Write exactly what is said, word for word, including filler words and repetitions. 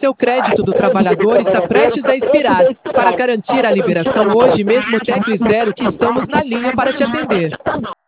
seu crédito do trabalhador está prestes a expirar. Para garantir a liberação hoje mesmo, tecle zero que estamos na linha para te atender.